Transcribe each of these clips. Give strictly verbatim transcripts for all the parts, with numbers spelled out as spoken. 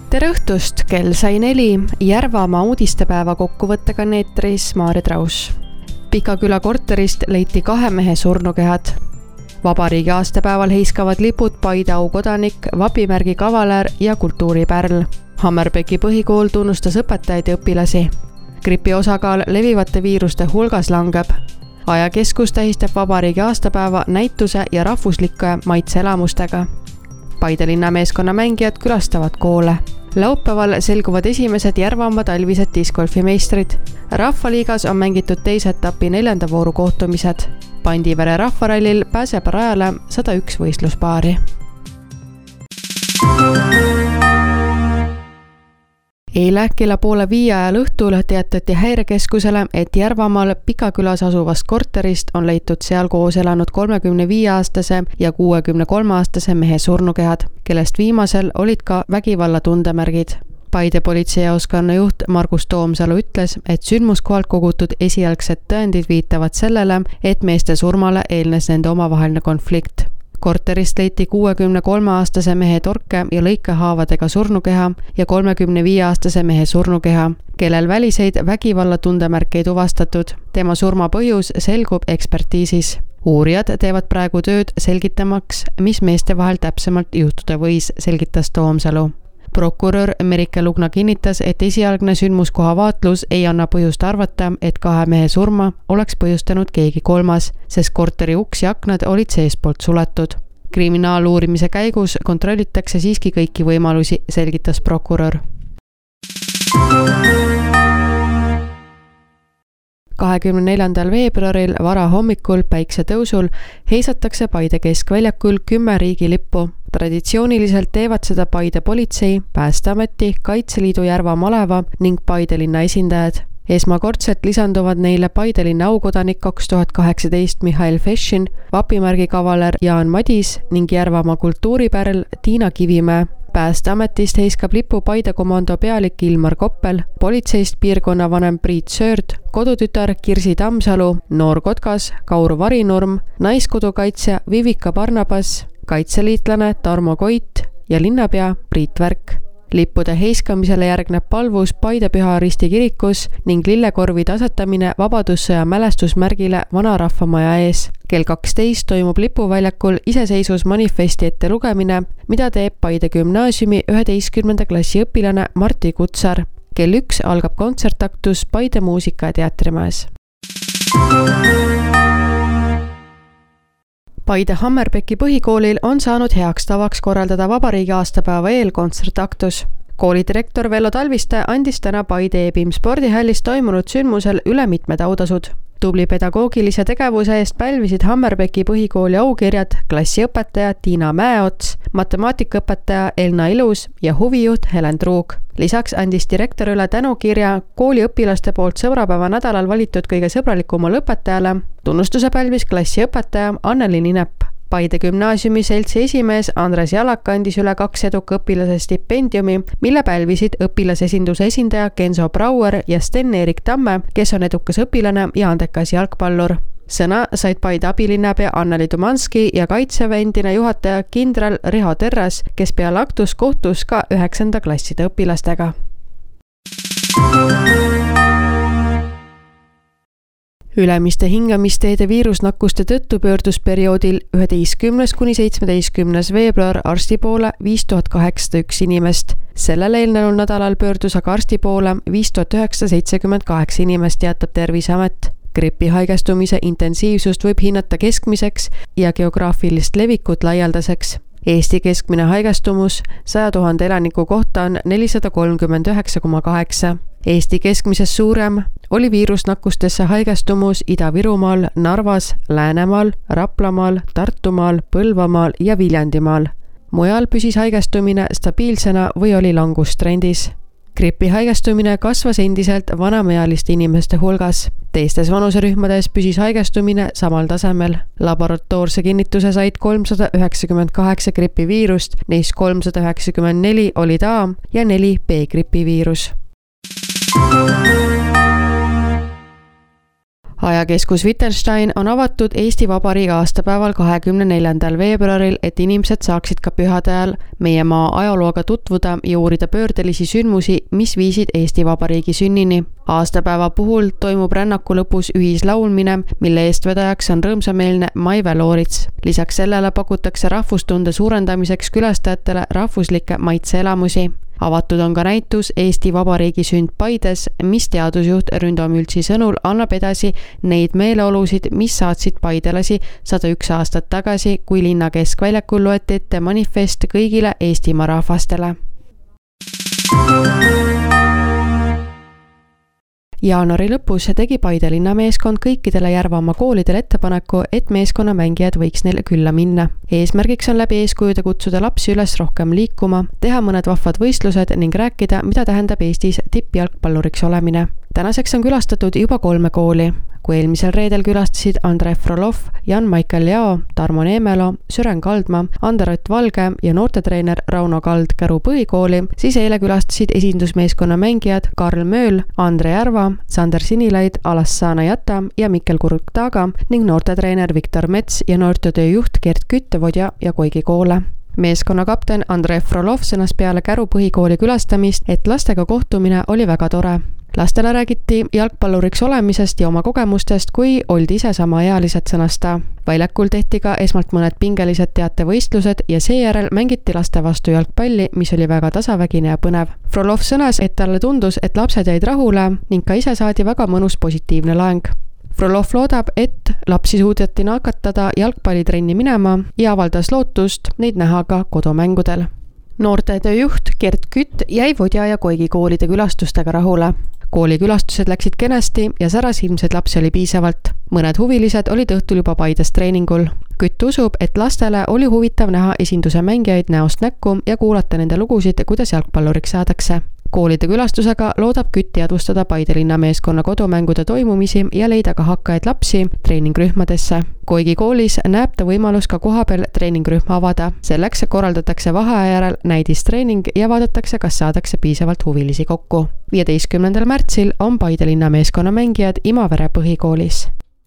tere õhtust, kell sai neli, Järvamaa uudistepäeva kokkuvõttega on eetris Maarja Traus. Pikaküla korterist leiti kahe mehe surnukehad. Vabariigi aastapäeval heiskavad lipud Paide aukodanik, vapimärgi kavaler ja kultuuripärl. Hammerbecki põhikool tunnustas õpetajaid ja õpilasi. Gripi osakaal levivate viiruste hulgas langeb. Ajakeskus tähistab vabariigi aastapäeva näituse ja rahvuslike maitseelamustega. Paide linnameeskonna mängijad külastavad koole. Laupäeval selguvad esimesed Järvamaa talvised discgolfimeistrid. Rahvaliigas on mängitud teise etapi neljanda vooru kohtumised. Pandivere rahvarallil pääseb rajale sada üks võistluspaari. Eile kella poole viie ajal õhtul teatati häirekeskusele, et Järvamaal Pikakülas asuvast korterist on leitud seal koos elanud kolmekümne viie aastase ja kuuekümne kolme aastase mehe surnukehad, kellest viimasel olid ka vägivalla tundemärgid. Paide politseijaoskonna juht Margus Toomsalu ütles, et sündmuskohalt kogutud esialgsed tõendid viitavad sellele, et meeste surmale eelnes nende omavaheline konflikt. Korterist leiti kuuekümne kolme aastase mehe torke ja lõikehaavadega surnukeha ja kolmekümne viie aastase mehe surnukeha, kellel väliseid vägivalla tundemärke ei tuvastatud. Tema surma põhjus selgub ekspertiisis. Uurijad teevad praegu tööd selgitamaks, mis meeste vahel täpsemalt juhtuda võis, selgitas Toomsalu. Prokurör Merike Lugna kinnitas, et esialgne sündmuskoha vaatlus ei anna põhjust arvata, et kahe mehe surma oleks põhjustanud keegi kolmas, sest korteri uks ja aknad olid seespoolt suletud. Kriminaaluurimise käigus kontrollitakse siiski kõiki võimalusi, selgitas prokurör. kahekümne neljandal veebruaril vara hommikul päiksetõusul heisatakse Paide keskväljakul kümme riigilippu. Traditsiooniliselt teevad seda Paide politsei, Päästeameti, Kaitseliidu Järva maleva ning Paide linna esindajad. Esmakordselt lisanduvad neile Paide linna aukodanik kaks tuhat kaheksateist Mihhail Fešin, vapimärgi kavaler Jaan Madis ning Järvamaa kultuuripärl Tiina Kivimäe. Päästeametist heiskab lipu Paide komando pealik Ilmar Koppel, politseist piirkonnavanem Priit Söörd, kodutütar Kirsi Tammsalu, noor kotkas Kaur Varinurm, naiskodukaitsja Vivika Barnabas, kaitseliitlane Tarmo Koit ja linnapea Priit Värk. Lippude heiskamisele järgneb palvus Paide Püha Risti kirikus ning lillekorvide asetamine Vabadussõja mälestusmärgile Vanarahvamaja ees. Kell kaksteist toimub lipuväljakul iseseisvusmanifesti ette lugemine, mida teeb Paide gümnaasiumi üheteistkümnenda klassi õpilane Martti Kutsar. Kell üks algab kontsertaktus Paide muusika- ja teatrimajas. Paide Hammerbecki põhikoolil on saanud heaks tavaks korraldada vabariigi aastapäeva eel kontsertaktus. Koolidirektor Vello Talviste andis täna Paide Ebim spordihallis toimunud sündmusel üle mitmed autasud. Tubli pedagoogilise tegevuse eest pälvisid Hammerbecki põhikooli aukirjad klassiõpetaja Tiina Mäeots, matemaatikaõpetaja Elna Ilus ja huvijuht Helen Truug. Lisaks andis direktor üle tänukirja kooli õpilaste poolt sõbrapäeva nädalal valitud kõige sõbralikumale õpetajale. Tunnustuse pälvis klassiõpetaja Anneli Ninepp. Paide gümnaasiumi seltsi esimees Andres Jalak andis üle kaks eduka õpilase stipendiumi, mille pälvisid õpilasesinduse esindaja Kenzo Brauer ja Sten-Erik Tamme, kes on edukas õpilane ja andekas jalgpallur. Sõna said Paide abilinnapea Anneli Tumanski ja kaitseväe endine juhataja kindral Riho Terras, kes peale aktus kohtus ka üheksanda klasside õpilastega. Ülemiste hingamisteede viirusnakkuste tõttu pöördus perioodil üheteistkümnes kuni seitsmeteistkümnes veebruar arsti poole viis tuhat kaheksasada üks inimest. Sellel eelnenud nädalal pöördus aga arsti poole viis tuhat üheksasada seitsekümmend kaheksa inimest, teatab Terviseamet. Gripi haigestumise intensiivsust võib hinnata keskmiseks ja geograafilist levikut laialdaseks. Eesti keskmine haigestumus saja tuhande elaniku kohta on nelisada kolmkümmend üheksa koma kaheksa. Eesti keskmisest suurem oli viirusnakkustesse haigestumus Ida-Virumaal, Narvas, Läänemaal, Raplamaal, Tartumaal, Põlvamaal ja Viljandimaal. Mujal püsis haigestumine stabiilsena või oli langustrendis. Gripi haigestumine kasvas endiselt vanemaealiste inimeste hulgas. Teistes vanuserühmades püsis haigestumine samal tasemel. Laboratoorse kinnituse said kolmsada üheksakümmend kaheksa gripiviirust, neist kolmsada üheksakümmend neli olid A ja neli B-gripiviirus. ajakeskus Wittgenstein on avatud Eesti Vabariigi aastapäeval kahekümne neljandal veebruaril, et inimesed saaksid ka pühade ajal meie maa ajalooga tutvuda ja uurida pöördelisi sündmusi, mis viisid Eesti Vabariigi sünnini. Aastapäeva puhul toimub rännaku lõpus ühislaulmine, mille eestvedajaks on rõõmsameelne Maive Loorits. Lisaks sellele pakutakse rahvustunde suurendamiseks külastajatele rahvuslikke maitseelamusi. Avatud on ka näitus Eesti Vabariigi sünd Paides, mis teadusjuht Ründo Mültsi sõnul annab edasi neid meeleolusid, mis saatsid paidelasi sada üks aastat tagasi, kui linna keskväljakul loeti ette manifest kõigile Eestimaa rahvastele. Jaanuari lõpus tegi Paide linnameeskond kõikidele Järvamaa koolidele ettepaneku, et meeskonna mängijad võiks neile külla minna. Eesmärgiks on läbi eeskujude kutsuda lapsi üles rohkem liikuma, teha mõned vahvad võistlused ning rääkida, mida tähendab Eestis tippjalgpalluriks olemine. Tänaseks on külastatud juba kolme kooli. Kui eelmisel reedel külastasid Andrei Frolov, Jan-Michael Jao, Tarmo Neemelo, Süren Kaldma, Anderott Valge ja noortetreener Rauno Kald Käru põhikooli, siis eile külastasid esindusmeeskonna mängijad Karl Mööl, Andre Järva, Sander Sinilaid, Alassana Jata ja Mikkel Kurk-Taga ning noortetreener Viktor Mets ja noortetöö juht Gert Küttevodja ja Koigi koole. Meeskonna kapten Andrei Frolov sõnas peale Käru põhikooli külastamist, et lastega kohtumine oli väga tore. Lastele räägiti jalgpalluriks olemisest ja oma kogemustest, kui oldi ise samaealised, sõnas ta. Väljakul tehti ka esmalt mõned pingelised teatevõistlused ja seejärel mängiti laste vastu jalgpalli, mis oli väga tasavägine ja põnev. Frolov sõnas, et talle tundus, et lapsed jäid rahule ning ka ise saadi väga mõnus positiivne laeng. Frolov loodab, et lapsi suudeti nakatada jalgpallitrenni minema ja avaldas lootust neid näha ka kodumängudel. Noortetöö juht Gert Kütt jäi Vodja ja Koigi koolide külastustega rahule. Kooli külastused läksid kenasti ja särasilmseid lapsi oli piisavalt. Mõned huvilised olid õhtul juba Paides treeningul. Kütt usub, et lastele oli huvitav näha esinduse mängijaid näost näkku ja kuulata nende lugusid, kuidas jalgpalluriks saadakse. Koolide külastusega loodab Kütt teadvustada Paide linnameeskonna kodumängude toimumisi ja leida ka hakkajaid lapsi treeningrühmadesse. Koigi koolis näeb ta võimalus ka kohapeal treeningrühma avada. Selleks korraldatakse vaheaja järel näidistreening ja vaadatakse, kas saadakse piisavalt huvilisi kokku. viieteistkümnendal märtsil on Paide linnameeskonna mängijad Imavere põhikoolis.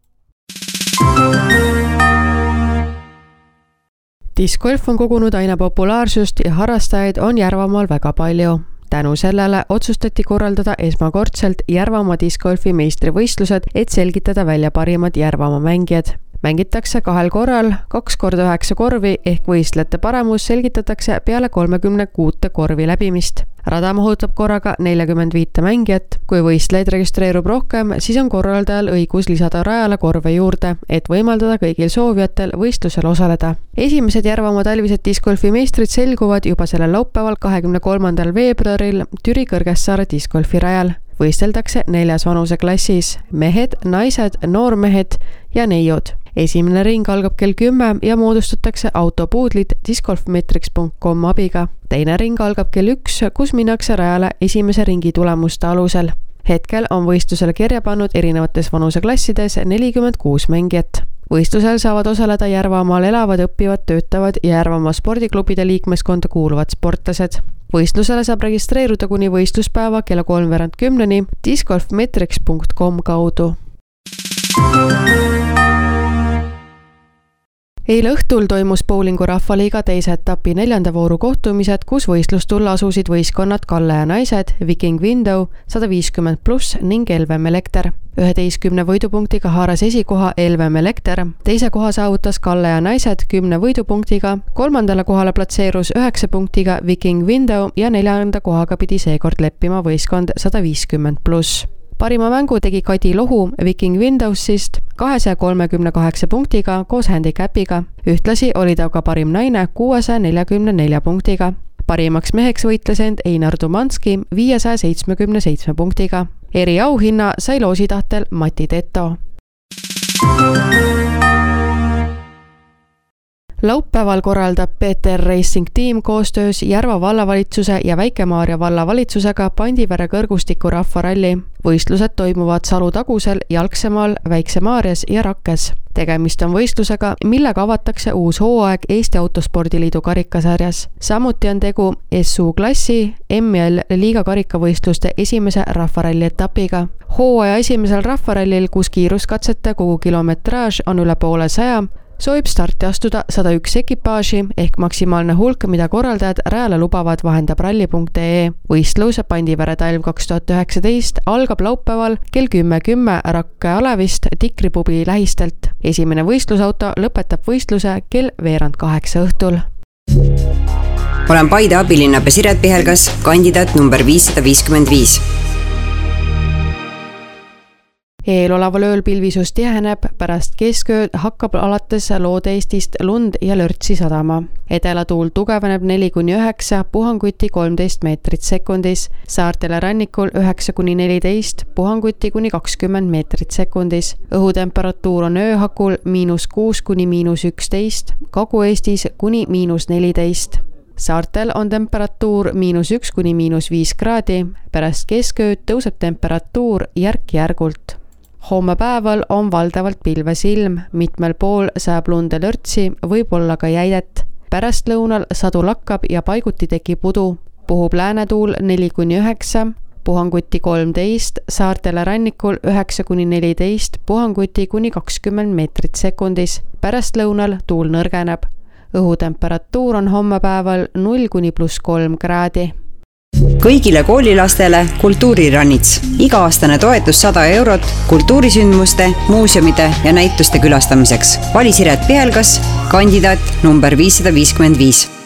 Discgolf on kogunud aina populaarsust ja harrastajaid on Järvamaal väga palju. Tänu sellele otsustati korraldada esmakordselt Järvamaa discgolfi meistrivõistlused, et selgitada välja parimad Järvamaa mängijad. Mängitakse kahel korral, kaks korda üheksa korvi ehk võistlejate paremus selgitatakse peale kolmekümne kuute korvi läbimist. Rada mahutab korraga nelikümmend viis mängijat. Kui võistlejaid registreerub rohkem, siis on korraldajal õigus lisada rajale korve juurde, et võimaldada kõigil soovijatel võistlusel osaleda. Esimesed Järvamaa talvised discgolfi meistrid selguvad juba sellel laupäeval kahekümne kolmandal veebruaril Türi Kõrgessaare discgolfi rajal. Võisteldakse neljas vanuseklassis: mehed, naised, noormehed ja neiud. Esimene ring algab kell kümme ja moodustatakse autopuudlid discgolfmetrics punkt com abiga. Teine ring algab kell üks, kus minnakse rajale esimese ringi tulemuste alusel. Hetkel on võistlusele kirja pannud erinevates vanuseklassides nelikümmend kuus mängijat. Võistlusel saavad osaleda Järvamaal elavad, õppivad, töötavad ja Järvamaa spordiklubide liikmeskonda kuuluvad sportlased. Võistlusele saab registreeruda kuni võistluspäeva kella kolmveerand kümneni discgolfmetrics punkt com kaudu. Eile õhtul toimus bowlingu rahvaliiga teise etapi neljanda vooru kohtumised, kus võistlustulla asusid võistkonnad Kalle ja naised, Viking Window, sada viiskümmend pluss ning L V M Elekter. üheteistkümne võidupunktiga haaras esikoha L V M Elekter, teise koha saavutas Kalle ja naised kümne võidupunktiga, kolmandale kohale platseerus üheksa punktiga Viking Window ja neljanda kohaga pidi seekord leppima võistkond sada viiskümmend pluss. Parima mängu tegi Kadi Lohu Viking Windowsist kahesaja kolmekümne kaheksa punktiga koos handicapiga. Ühtlasi oli ta ka parim naine kuuesaja neljakümne nelja punktiga. Parimaks meheks võitles end Einar Tumanski viiesaja seitsmekümne seitsme punktiga. Eri auhinna sai loositahtel Mati Teto. Laupäeval korraldab P T R Racing Team koostöös Järva vallavalitsuse ja Väike-Maarja vallavalitsusega Pandivere kõrgustiku rahvaralli. võistlused toimuvad Salutagusel, Jalksemaal, Väikse-Maarjas ja Rakkes. Tegemist on võistlusega, millega avatakse uus hooaeg Eesti Autospordiliidu karikasarjas. Samuti on tegu S U klassi M L liiga karikavõistluste esimese rahvaralli etapiga. Hooaja esimesel rahvarallil, kus kiiruskatsete kogu kilometraaž on üle poole saja, soovib starti astuda sada üks ekipaaži ehk maksimaalne hulk, mida korraldajad rajale lubavad, vahendab ralli punkt ee. Võistlus Pandivere talv kaks tuhat üheksateist algab laupäeval kell kümme kümme Rakke Alevist Tikripubi lähistelt. Esimene võistlusauto lõpetab võistluse kell veerand kaheksa õhtul. Olen Paide abilinnapea Siret Pihelgas, kandidaat number viissada viiskümmend viis. Eeloleval ööl pilvisus tiheneb, pärast keskööd hakkab alates Loode-Eestist lund ja lörtsi sadama. Edelatuul tugevneb neli kuni üheksa, puhanguti kolmteist meetrit sekundis, saartele rannikul üheksa kuni neliteist, puhanguti kuni kakskümmend meetrit sekundis. Õhutemperatuur on ööhakul miinus kuus kuni miinus üksteist, Kagu-Eestis kuni miinus neliteist. Saartel on temperatuur miinus üks kuni miinus viis kraadi, pärast keskööd tõuseb temperatuur järk-järgult. Homme päeval on valdavalt pilves ilm, mitmel pool sajab lunde lörtsi, võib olla ka jäidet. Pärast lõunal sadu lakkab ja paiguti tekib udu. Puhub läänetuul neli kuni üheksa, puhanguti kolmteist, saartele rannikul üheksa kuni neliteist, puhanguti kuni kakskümmend meetrit sekundis. Pärast lõunal tuul nõrgeneb. Õhutemperatuur on homme päeval null kuni pluss kolm kraadi. Kõigile koolilastele Kultuurirannits. Iga-aastane toetus sada eurot kultuurisündmuste, muuseumide ja näituste külastamiseks. Vali Siret Pihelgas, kandidaat number viissada viiskümmend viis.